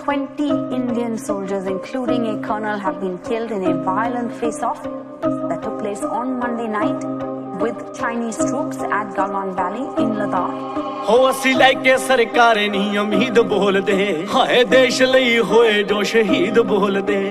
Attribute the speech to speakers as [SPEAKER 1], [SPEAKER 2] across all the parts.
[SPEAKER 1] 20 Indian soldiers, including a colonel, have been killed in a violent face-off that took place on Monday night with Chinese troops at Galwan Valley in Ladakh.
[SPEAKER 2] हो असी लैके सरकार नहीं उम्मीद बोल दे, हाय देश लई होए जो शहीद बोल दे।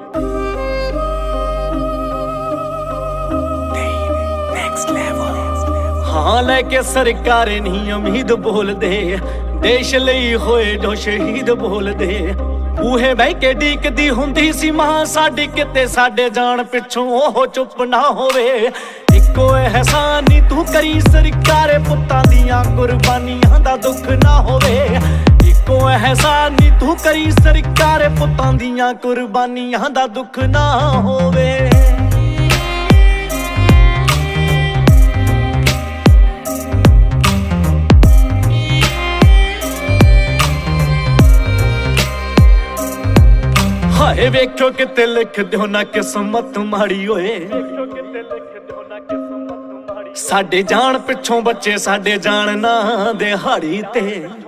[SPEAKER 2] हाँ लैके सरकार नहीं उम्मीद बोल दे, देश लई होए जो शहीद बोल दे। बूहे बह के डीकदी हुंदी सी मां साडी, किते साडे जान पिछों ओह चुप ना होवे। इक्को एहसान नी तू करी सरकारे, पुत्तां दियां कुर्बानियां दा दुख ना होवे। इक्को एहसान नी तू करी सरकारे, पुत्तां दियां कुर्बानियां दा दुख ना होवे। हाय वेख्यो किते लिख दियो ना किस्मत माड़ी होए, साडे जान पिछों बच्चे साडे जान ना दिहाड़ी ते।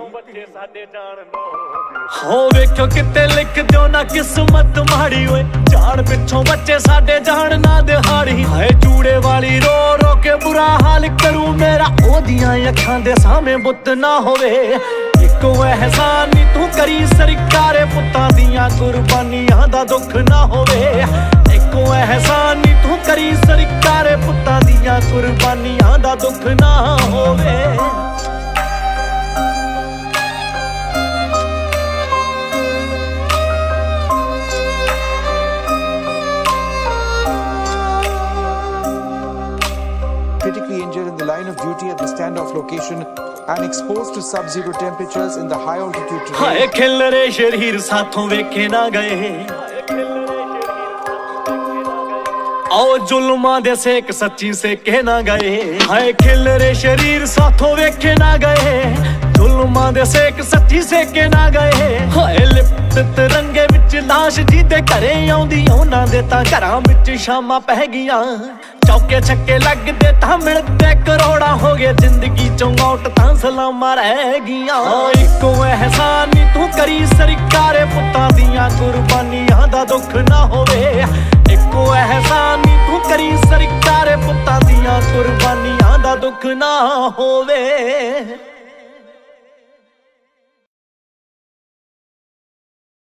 [SPEAKER 2] हो वेख्यो किते लिख दियो ना किस्मत माड़ी होए, जान पिछों बच्चे साडे जान ना दिहाड़ी। हाय चूड़े वाली रो रो के बुरा हाल करूं मेरा, ओदियां अखां दे सामने बुत ना होवे। इक्को एहसान नी तू करी सरकारे, पुत्तां दियां कुर्बानियां दा दुख ना होवे। इक्को एहसान नी तू करी सरकारे, पुत्तां दियां कुर्बानियां दा दुख ना होवे।
[SPEAKER 3] Critically injured in the line of duty at the standoff location and exposed to sub-zero temperatures in the high altitude terrain.
[SPEAKER 2] हाय खिलरे शरीर साथों वेखे ना गए, आओ जुल्मां दे सेक सच्ची से कह ना गए। हाय खिलरे शरीर साथों वेखे ना गए, जुल्मां दे सेक सच्ची से कह ना गए। हाय लिपट रंगे विच लाश जी दे घरे आउंदी, उन्हां दे तां घरां विच शामां पै गईयां। चौके छक्के लगदे तां मिलदे करोड़ां, हो गए जिंदगी चों मौत तां सलामां रह गईयां। इक्को एहसान नी तू करी सरकारे, पुत्तां दियां कुर्बानियां दा दुख ना होवे। इक्को एहसान नी तू करी सरकारे, पुत्तां दियां कुर्बानियां दा दुख ना होवे।